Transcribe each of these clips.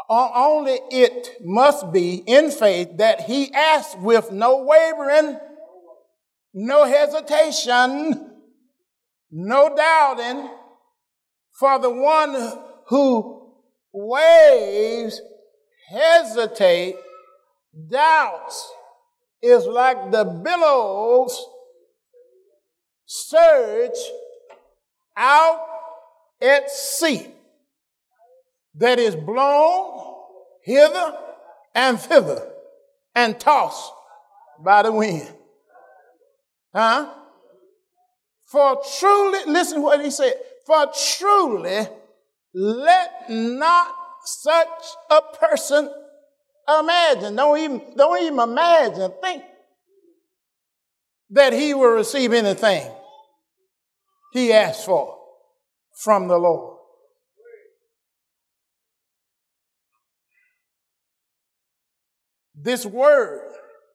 only it must be in faith that he asked with no wavering, no hesitation, no doubting. For the one who waves, hesitate, doubts, is like the billows surge out at sea that is blown hither and thither and tossed by the wind. For truly, listen to what he said, for truly let not such a person imagine, don't even imagine, think that he will receive anything he asked for from the Lord. This word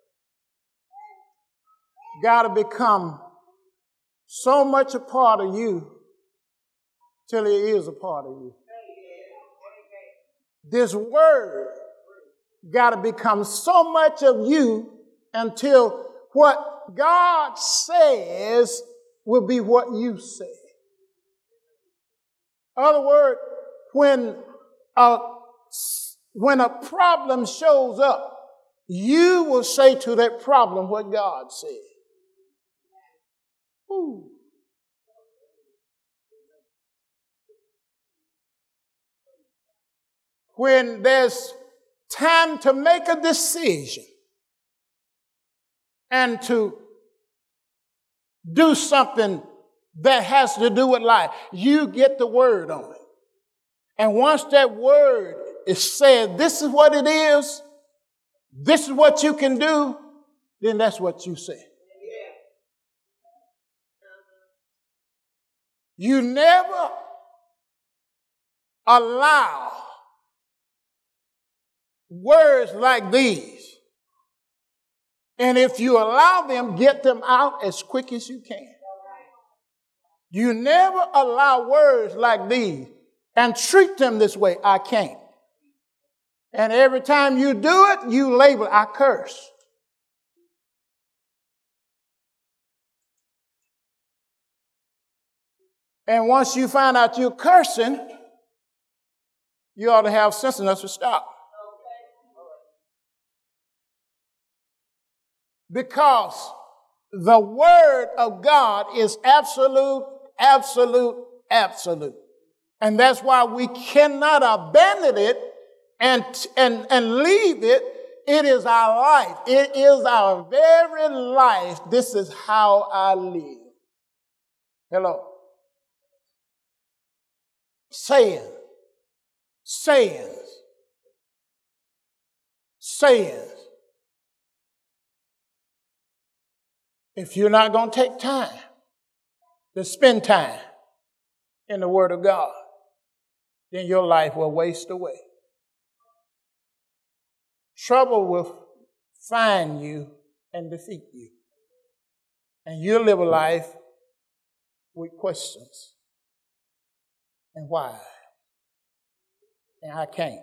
got to become so much a part of you till it is a part of you. This word got to become so much of you until what God says will be what you say. In other words, when a problem shows up, you will say to that problem what God said. Ooh. When there's time to make a decision and to do something that has to do with life, you get the word on it. And once that word is said, this is what it is, this is what you can do, then that's what you say. You never allow words like these. And if you allow them, get them out as quick as you can. You never allow words like these and treat them this way. I can't. And every time you do it, you label, I curse. And once you find out you're cursing, you ought to have sense enough to stop. Because the word of God is absolute, absolute, absolute. And that's why we cannot abandon it and leave it. It is our life. It is our very life. This is how I live. Hello. Sayings. If you're not going to take time to spend time in the Word of God, then your life will waste away. Trouble will find you and defeat you. And you'll live a life with questions. And why? And I can't.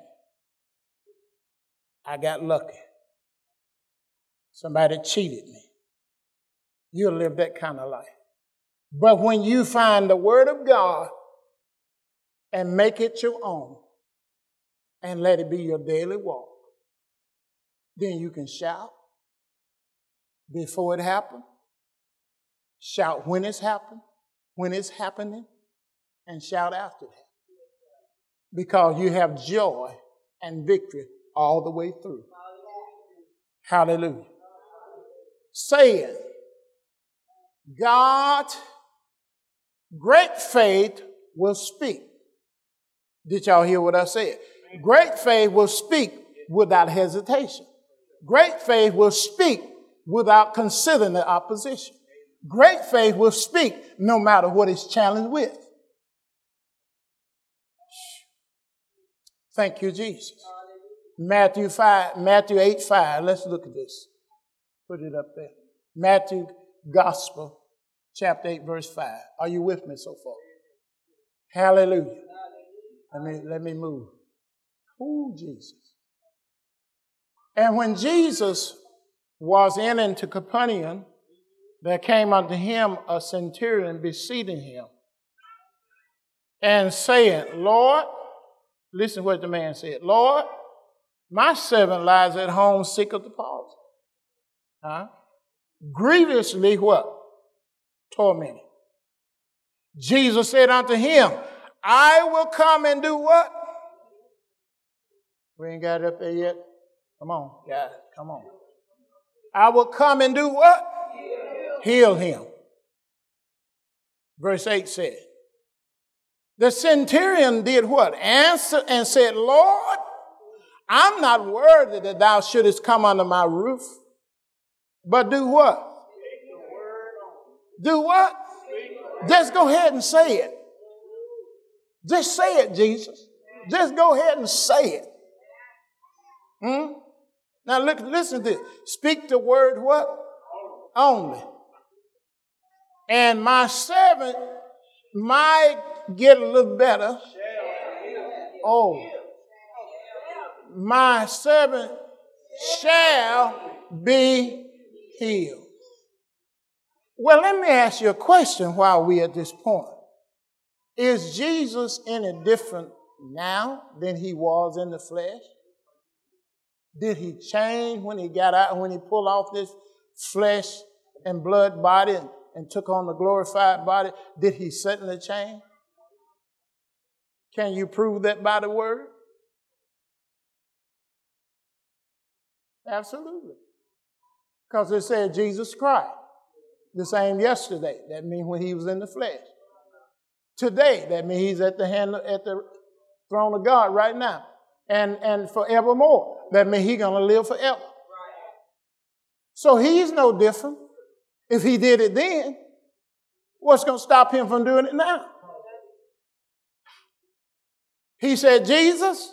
I got lucky. Somebody cheated me. You'll live that kind of life. But when you find the Word of God and make it your own and let it be your daily walk, then you can shout before it happens, shout when it's happened, when it's happening, and shout after that. Because you have joy and victory all the way through. Hallelujah. Saying, God, great faith will speak. Did y'all hear what I said? Great faith will speak without hesitation. Great faith will speak without considering the opposition. Great faith will speak no matter what it's challenged with. Thank you, Jesus. Matthew 8:5. Let's look at this. Put it up there. Matthew Gospel, chapter 8, verse 5. Are you with me so far? Hallelujah. Let me move. Ooh, Jesus. And when Jesus was into Capernaum, there came unto him a centurion beseeching him and saying, Lord, listen what the man said, Lord, my servant lies at home sick of the palsy. Grievously what? Tormented. Jesus said unto him, I will come and do what? We ain't got it up there yet. Come on, guys, come on. I will come and do what? Heal him. Verse 8 said, the centurion did what? Answered and said, Lord, I'm not worthy that thou shouldest come under my roof, but do what? Do what? Just go ahead and say it. Just say it, Jesus. Just go ahead and say it. Now look, listen to this. Speak the word what? Only. And my servant might get a little better. Oh. My servant shall be healed. Well, let me ask you a question while we're at this point. Is Jesus any different now than he was in the flesh? Did he change when he got out, when he pulled off this flesh and blood body and took on the glorified body? Did he certainly change? Can you prove that by the word? Absolutely. Because it said Jesus Christ. The same yesterday. That means when he was in the flesh. Today, that means he's at the throne of God right now. And forevermore. That means he's going to live forever. So he's no different. If he did it then, what's going to stop him from doing it now? He said, Jesus,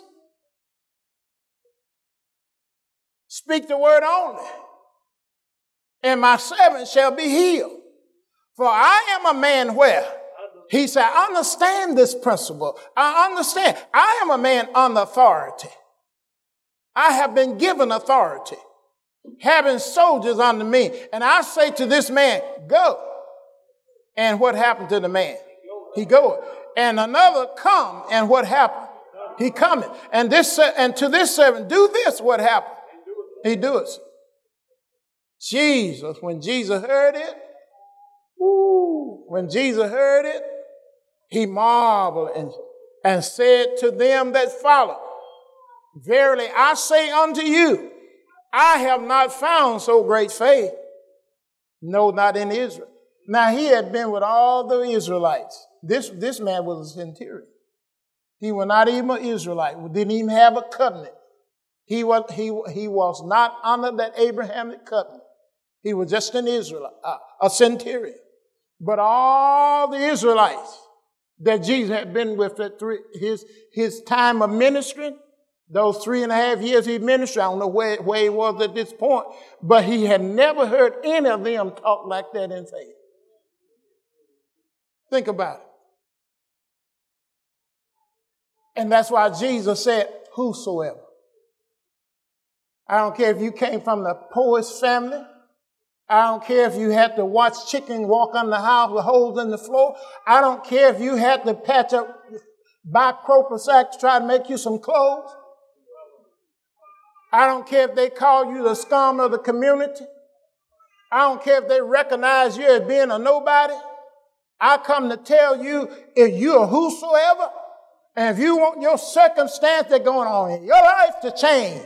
speak the word only, and my servant shall be healed. For I am a man where? He said, I understand this principle. I understand. I am a man under authority. I have been given authority, having soldiers under me. And I say to this man, go. And what happened to the man? He goeth. And another come, and what happened? He cometh. And to this servant, do this, what happened? He doeth. Jesus, when Jesus heard it, when Jesus heard it, he marveled and said to them that followed, verily I say unto you, I have not found so great faith, no, not in Israel. Now he had been with all the Israelites. This man was a centurion. He was not even an Israelite. Didn't even have a covenant. He was not under that Abrahamic covenant. He was just an Israelite, a centurion. But all the Israelites that Jesus had been with at his time of ministry, those 3.5 years he ministered, I don't know where he was at this point, but he had never heard any of them talk like that in faith. Think about it. And that's why Jesus said, whosoever. I don't care if you came from the poorest family. I don't care if you had to watch chicken walk on the house with holes in the floor. I don't care if you had to patch up, buy crop sack to try to make you some clothes. I don't care if they call you the scum of the community. I don't care if they recognize you as being a nobody. I come to tell you, if you're whosoever, and if you want your circumstance that's going on in your life to change,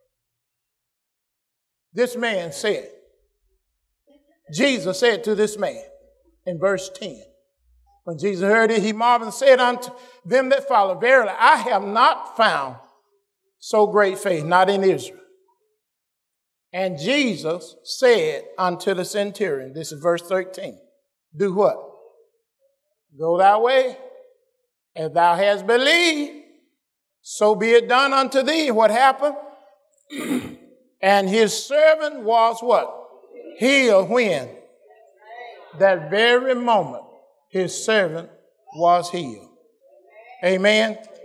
this man said, Jesus said to this man in verse 10, when Jesus heard it, he marveled and said unto them that followed, verily, I have not found so great faith, not in Israel. And Jesus said unto the centurion, this is verse 13, do what? Go thy way, as thou hast believed, so be it done unto thee. What happened? And his servant was what? Healed when? That very moment, his servant was healed. Amen.